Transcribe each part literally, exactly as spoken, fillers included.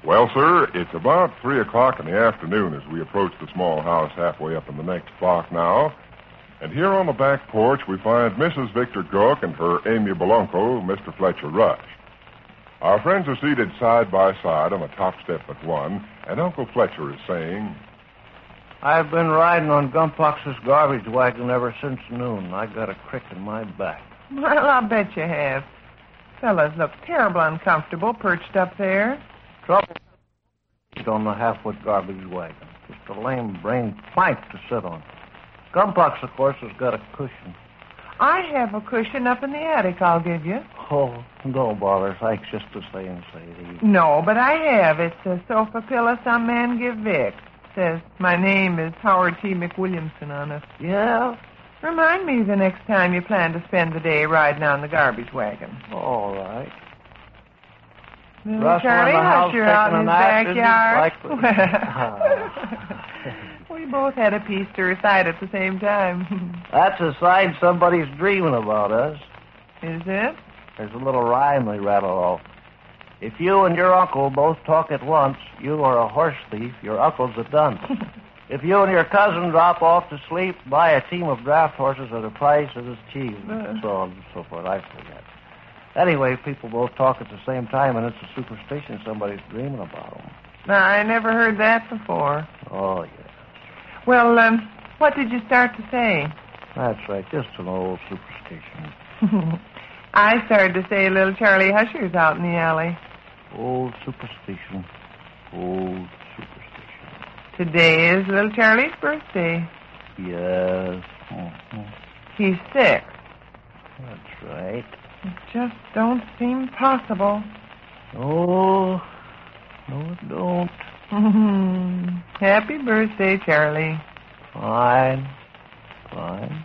Well, sir, it's about three o'clock in the afternoon as we approach the small house halfway up in the next block now. And here on the back porch, we find Missus Victor Gook and her amiable uncle, Mister Fletcher Rush. Our friends are seated side by side on the top step but one, and Uncle Fletcher is saying, I've been riding on Gumpox's garbage wagon ever since noon. I got a crick in my back. Well, I'll bet you have. Fellas look terrible uncomfortable perched up there. Trouble on the half-foot garbage wagon. Just a lame brain plank to sit on. Gumpox, of course, has got a cushion. I have a cushion up in the attic I'll give you. Oh, don't bother. Thanks, just to say and say to you. No, but I have. It's a sofa pillow some man give Vic. Says my name is Howard T. McWilliamson on it. Yeah? Remind me the next time you plan to spend the day riding on the garbage wagon. All right. Little Russell Charlie in the house Husher out in his backyard. We both had a piece to recite at the same time. That's a sign somebody's dreaming about us. Is it? There's a little rhyme they rattle off. If you and your uncle both talk at once, you are a horse thief, your uncle's a dunce. If you and your cousin drop off to sleep, buy a team of draft horses at a price that is cheap. Uh. So on and so forth. I forget. Anyway, people both talk at the same time, and it's a superstition somebody's dreaming about them. Now, I never heard that before. Oh, yeah. Well, um, what did you start to say? That's right, just an old superstition. I started to say little Charlie Husher's out in the alley. Old superstition. Old superstition. Today is little Charlie's birthday. Yes. Mm-hmm. He's sick. That's right. It just don't seem possible. Oh, no, it don't. Happy birthday, Charlie. Fine. Fine.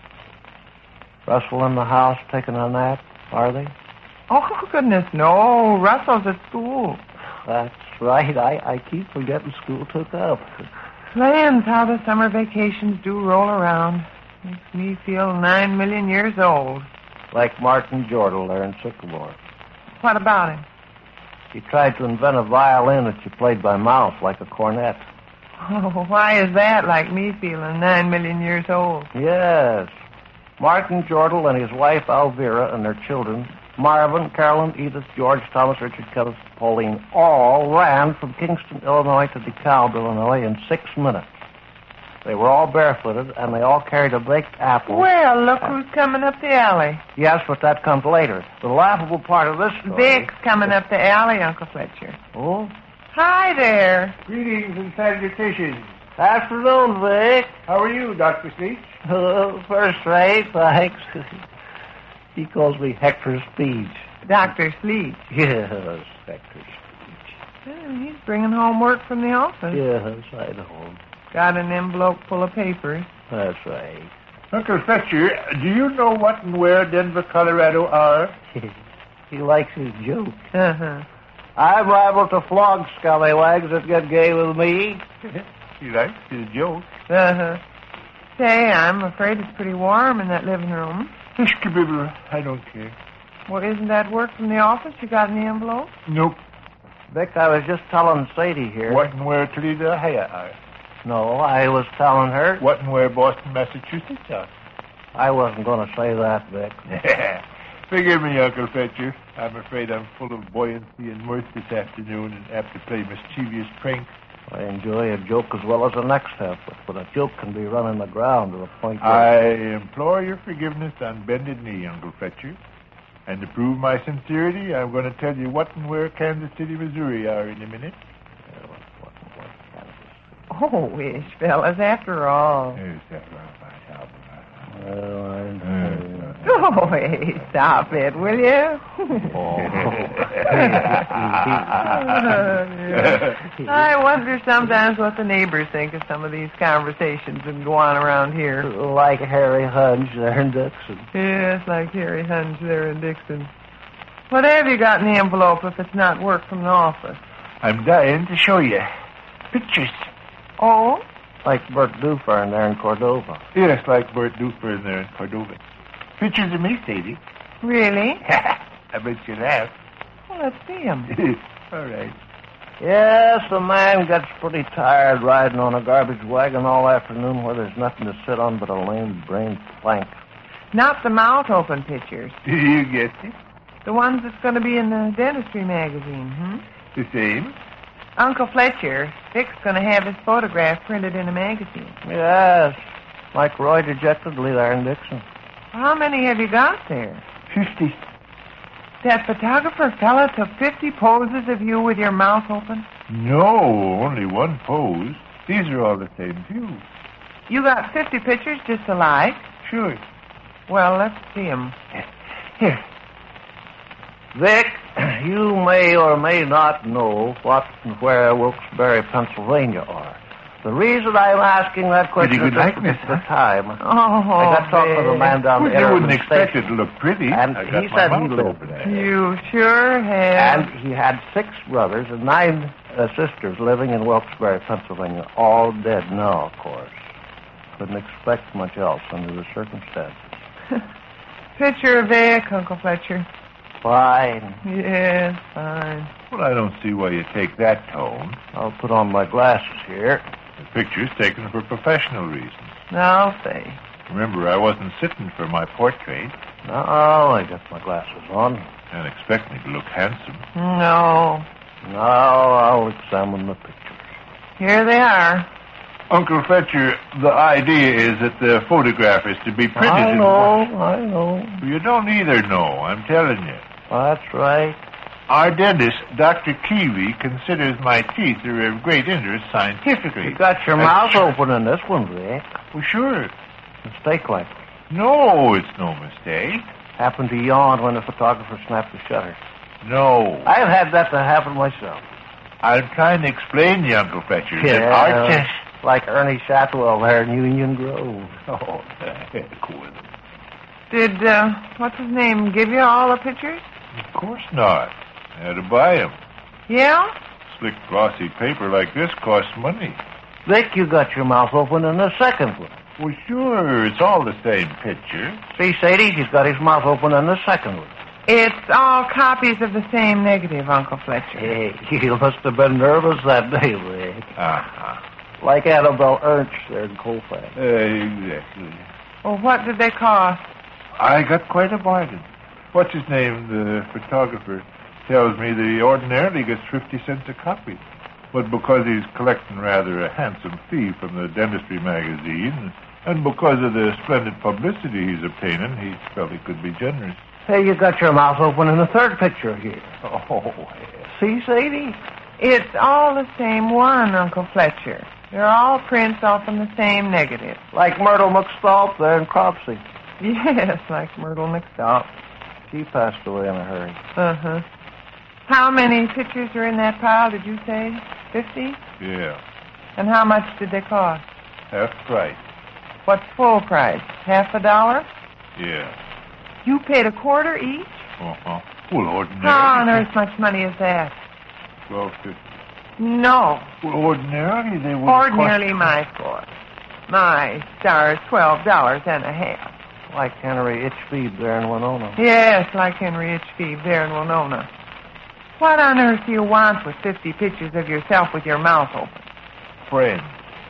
Russell in the house taking a nap, are they? Oh, goodness, no. Russell's at school. That's right. I, I keep forgetting school took up. Lands, how the summer vacations do roll around. Makes me feel nine million years old. Like Martin Jordal there in Sycamore. What about him? He tried to invent a violin that you played by mouth like a cornet. Oh, why is that like me feeling nine million years old? Yes. Martin Jordal and his wife Alvira and their children, Marvin, Carolyn, Edith, George, Thomas, Richard, Kenneth, Pauline, all ran from Kingston, Illinois to DeKalb, Illinois in six minutes. They were all barefooted, and they all carried a baked apple. Well, look who's coming up the alley. Yes, but that comes later. The laughable part of this story... Vic's coming up the alley, Uncle Fletcher. Oh? Hi there. Greetings and salutations. Afternoon, Vic. How are you, Doctor Speech? Uh, first rate, thanks. He calls me Hector Speech. Doctor Sleech. Yes, Hector Speech. Well, he's bringing home work from the office. Yes, I know. Got an envelope full of papers. That's right. Uncle Fletcher, do you know what and where Denver, Colorado are? He likes his joke. Uh-huh. I'm liable to flog scallywags that get gay with me. He likes his joke. Uh-huh. Say, I'm afraid it's pretty warm in that living room. Skibibber, I don't care. Well, isn't that work from the office you got in the envelope? Nope. Vic, I was just telling Sadie here. What and where Toledo Ohio are? No, I was telling her. What and where Boston, Massachusetts are? I wasn't going to say that, Vic. Forgive me, Uncle Fletcher. I'm afraid I'm full of buoyancy and mirth this afternoon and apt to play mischievous pranks. I enjoy a joke as well as the next half, but, but a joke can be running the ground to the point where... I implore your forgiveness on bended knee, Uncle Fletcher. And to prove my sincerity, I'm going to tell you what and where Kansas City, Missouri are in a minute. Yeah, what, what, what, Kansas Oh, wish, fellas, after all. Is that right, my child? Well, I... Oh, hey, stop it, will you? Oh. I wonder sometimes what the neighbors think of some of these conversations that go on around here. Like Harry Hunch there in Dixon. Yes, like Harry Hunch there in Dixon. What have you got in the envelope if it's not work from the office? I'm dying to show you. Pictures. Oh? Like Bert Dufern there in Cordova. Yes, like Bert Dufern there in Cordova. Pictures of me, Sadie. Really? I bet you laugh. Well, let's see them. All right. Yes, the man gets pretty tired riding on a garbage wagon all afternoon where there's nothing to sit on but a lame-brained plank. Not the mouth-open pictures. Do you get it? The ones that's going to be in the dentistry magazine, hmm? The same? Uncle Fletcher, Vic's going to have his photograph printed in a magazine. Yes, like Roy dejectedly there in Dixon. How many have you got there? Fifty. That photographer fella took fifty poses of you with your mouth open? No, only one pose. These are all the same view. You got fifty pictures just alike? Sure. Well, let's see 'em. Here. Vic, you may or may not know what and where Wilkes-Barre, Pennsylvania are. The reason I'm asking that question Pretty good is likeness, the huh? time. Oh, I got talking to the man down Well, there. you at wouldn't the expect station, it to look pretty. And I got he my said he mouth lived open. there. You sure have. And he had six brothers and nine uh, sisters living in Wilkes-Barre, Pennsylvania, all dead now, of course. Couldn't expect much else under the circumstances. Picture of Vic, Uncle Fletcher. Fine. Yes, fine. Well, I don't see why you take that tone. I'll put on my glasses here. The picture's taken for professional reasons. Now, say. Remember, I wasn't sitting for my portrait No, I got my glasses on. and expect me to look handsome. No. Now I'll examine the pictures. Here they are. Uncle Fletcher, the idea is that the photograph is to be printed I in... know, I know. You don't either know, I'm telling you. That's right. Our dentist, Doctor Kiwi, considers my teeth are of great interest scientifically. You got your Uh, mouth open in this one, Vic. Well, sure. Mistake like No, it's no mistake. happened to yawn when the photographer snapped the shutter. No. I've had that to happen myself. I'm trying to explain to you, Uncle Fletcher, that Yeah, our test... like Ernie Shotwell there in Union Grove. Oh, heck with it. Did, uh, what's his name, give you all the pictures? Of course not. I had to buy 'em. Yeah? Slick, glossy paper like this costs money. Vic, you got your mouth open in the second one. Well, sure, it's all the same picture. See, Sadie, he's got his mouth open in the second one. It's all copies of the same negative, Uncle Fletcher. Hey, you must have been nervous that day, Vic. Uh-huh. Like Annabelle Ernst there in Colfax. Uh, exactly. Well, what did they cost? I got quite a bargain. What's his name, the photographer, tells me that he ordinarily gets fifty cents a copy. But because he's collecting rather a handsome fee from the dentistry magazine, and because of the splendid publicity he's obtaining, he felt he could be generous. Hey, you got your mouth open in the third picture here. Oh, yes. See, Sadie? It's all the same one, Uncle Fletcher. They're all prints off from the same negative. Like Myrtle McStalp there in Cropsey. Yes, like Myrtle McStalp. She passed away in a hurry. Uh-huh. How many pictures are in that pile, did you say? Fifty? Yeah, And how much did they cost? half price. What's full price? Half a dollar? Yeah. You paid a quarter each? Uh-huh. Well, ordinarily... How on earth much money is that? Twelve fifty. No. Well, ordinarily they would Ordinarily my fault. My stars, twelve dollars and a half. Like Henry Itchfeed there in Winona. Yes, like Henry Itchfeed there in Winona. What on earth do you want with fifty pictures of yourself with your mouth open? Friends.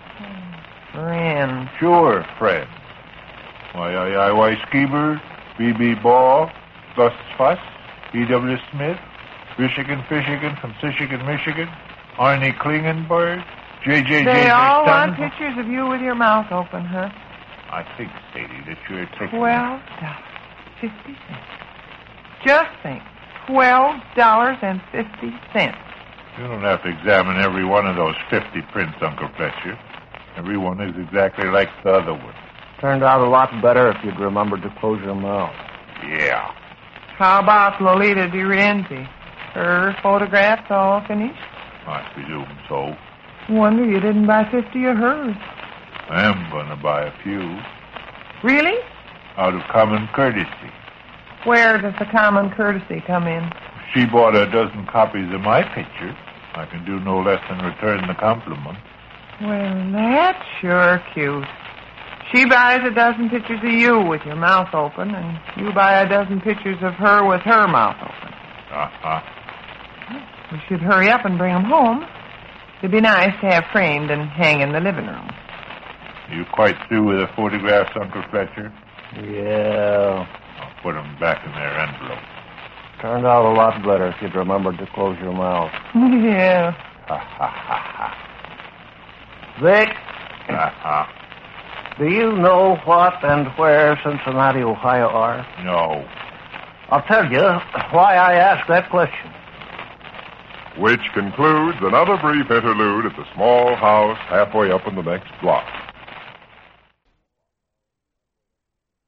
Friend. Sure, friends. Y I I Y Skeeber, B B Ball, Gus Fuss, B W Smith, Michigan Fishigan from Michigan, Michigan, Arnie Klingenberg, J J J. They all want Stanton. pictures of you with your mouth open, huh? I think, Sadie, that you're taking... Twelve dollars. Fifty cents. Just think. Twelve dollars and fifty cents. You don't have to examine every one of those fifty prints, Uncle Fletcher. Every one is exactly like the other one. Turned out a lot better if you'd remembered to close your mouth. Yeah. How about Lolita de Rienzi? Her photographs all finished? I presume so. Wonder you didn't buy fifty of hers. I am going to buy a few. Really? Out of common courtesy. Where does the common courtesy come in? She bought a dozen copies of my picture. I can do no less than return the compliment. Well, that's sure cute. She buys a dozen pictures of you with your mouth open, and you buy a dozen pictures of her with her mouth open. Uh-huh. We should hurry up and bring 'em home. It'd be nice to have framed and hang in the living room. You quite through with the photographs, Uncle Fletcher? Yeah. I'll put 'em back in their envelope. Turned out a lot better if you'd remembered to close your mouth. Yeah. Ha, ha, ha, ha. Vic, Uh-huh. do you know what and where Cincinnati, Ohio are? No. I'll tell you why I asked that question. Which concludes another brief interlude at the small house halfway up in the next block.